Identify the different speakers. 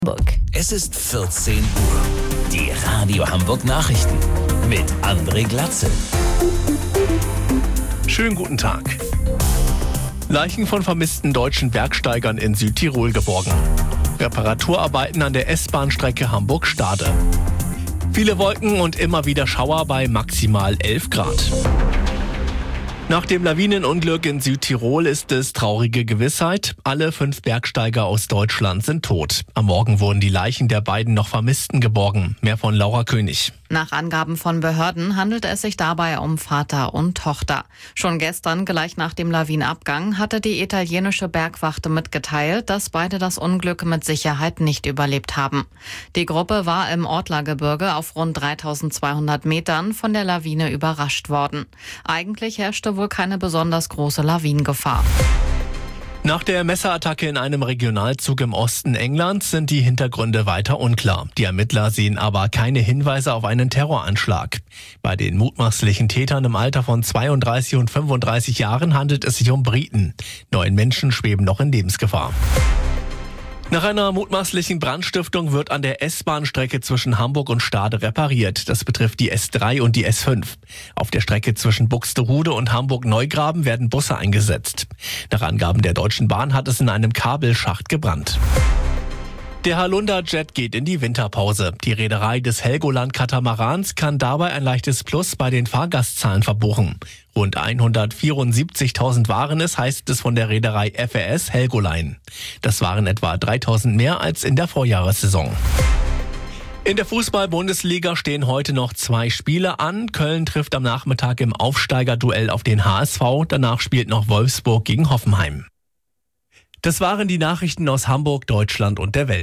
Speaker 1: Es ist 14 Uhr. Die Radio Hamburg Nachrichten mit André Glatzel.
Speaker 2: Schönen guten Tag. Leichen von vermissten deutschen Bergsteigern in Südtirol geborgen. Reparaturarbeiten an der S-Bahn-Strecke Hamburg-Stade. Viele Wolken und immer wieder Schauer bei maximal 11 Grad. Nach dem Lawinenunglück in Südtirol ist es traurige Gewissheit. Alle 5 Bergsteiger aus Deutschland sind tot. Am Morgen wurden die Leichen der beiden noch Vermissten geborgen. Mehr von Laura König.
Speaker 3: Nach Angaben von Behörden handelt es sich dabei um Vater und Tochter. Schon gestern, gleich nach dem Lawinenabgang, hatte die italienische Bergwacht mitgeteilt, dass beide das Unglück mit Sicherheit nicht überlebt haben. Die Gruppe war im Ortlergebirge auf rund 3200 Metern von der Lawine überrascht worden. Eigentlich herrschte wohl keine besonders große Lawinengefahr.
Speaker 2: Nach der Messerattacke in einem Regionalzug im Osten Englands sind die Hintergründe weiter unklar. Die Ermittler sehen aber keine Hinweise auf einen Terroranschlag. Bei den mutmaßlichen Tätern im Alter von 32 und 35 Jahren handelt es sich um Briten. 9 Menschen schweben noch in Lebensgefahr. Nach einer mutmaßlichen Brandstiftung wird an der S-Bahn-Strecke zwischen Hamburg und Stade repariert. Das betrifft die S3 und die S5. Auf der Strecke zwischen Buxtehude und Hamburg-Neugraben werden Busse eingesetzt. Nach Angaben der Deutschen Bahn hat es in einem Kabelschacht gebrannt. Der Halunda-Jet geht in die Winterpause. Die Reederei des Helgoland-Katamarans kann dabei ein leichtes Plus bei den Fahrgastzahlen verbuchen. Rund 174.000 waren es, heißt es von der Reederei FRS Helgoline. Das waren etwa 3.000 mehr als in der Vorjahressaison. In der Fußball-Bundesliga stehen heute noch 2 Spiele an. Köln trifft am Nachmittag im Aufsteigerduell auf den HSV. Danach spielt noch Wolfsburg gegen Hoffenheim. Das waren die Nachrichten aus Hamburg, Deutschland und der Welt.